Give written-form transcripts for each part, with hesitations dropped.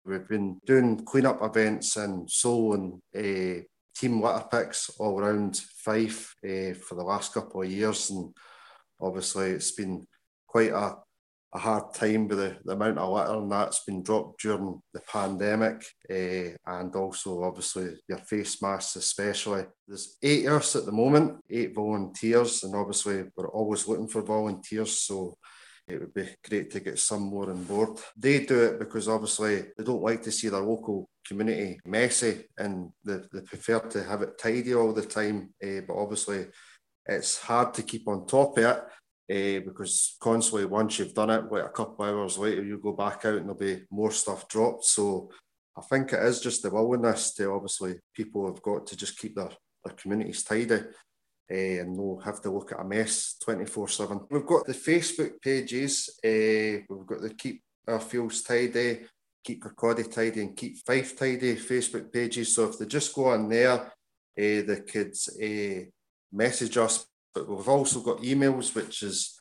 We've been doing clean-up events and solo and team litter picks all around Fife for the last couple of years, and obviously it's been quite a hard time with the amount of litter and that's been dropped during the pandemic, and also obviously your face masks especially. There's 8 of us at the moment, 8 volunteers, and obviously we're always looking for volunteers, so it would be great to get some more on board. They do it because obviously they don't like to see their local community messy, and they prefer to have it tidy all the time, but obviously it's hard to keep on top of it, because constantly once you've done it, like a couple of hours later, you go back out and there'll be more stuff dropped. So I think it is just the willingness to, obviously, people have got to just keep their communities tidy, and no have to look at a mess 24/7. We've got the Facebook pages, we've got the Keep Our Fields Tidy, Keep Kirkcaldy Tidy and Keep Fife Tidy Facebook pages. So if they just go on there, they could message us. But we've also got emails, which is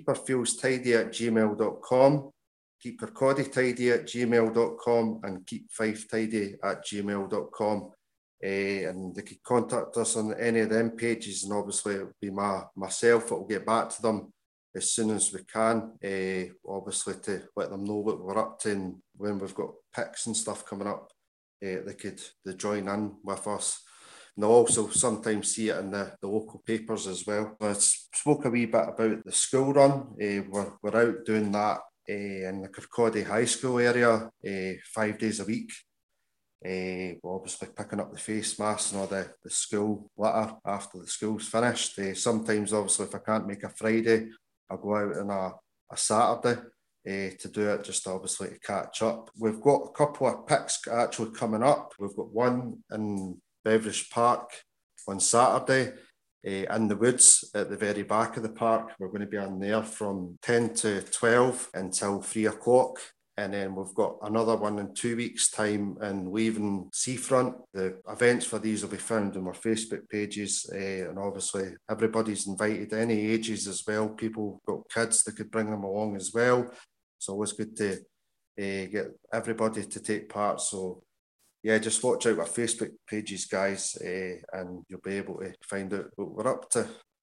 keepourfieldstidy@gmail.com, keepkirkcaldytidy@gmail.com, and keepfifetidy@gmail.com. And they could contact us on any of them pages, and obviously it will be myself that will get back to them as soon as we can, obviously to let them know what we're up to, and when we've got picks and stuff coming up, they join in with us. And they'll also sometimes see it in the local papers as well. I spoke a wee bit about the school run. We're out doing that in the Kirkcaldy High School area 5 days a week. We're obviously picking up the face masks and all the school litter after the school's finished. Sometimes, obviously, if I can't make a Friday, I'll go out on a Saturday to do it, just obviously to catch up. We've got a couple of picks actually coming up. We've got one in Beveridge Park on Saturday, in the woods at the very back of the park. We're going to be on there from 10 to 12 until 3 o'clock. And then we've got another one in 2 weeks' time in Leaven Seafront. The events for these will be found on our Facebook pages, and obviously everybody's invited, any ages as well. People got kids, they could bring them along as well. It's always good to get everybody to take part. So yeah, just watch out our Facebook pages, guys, and you'll be able to find out what we're up to.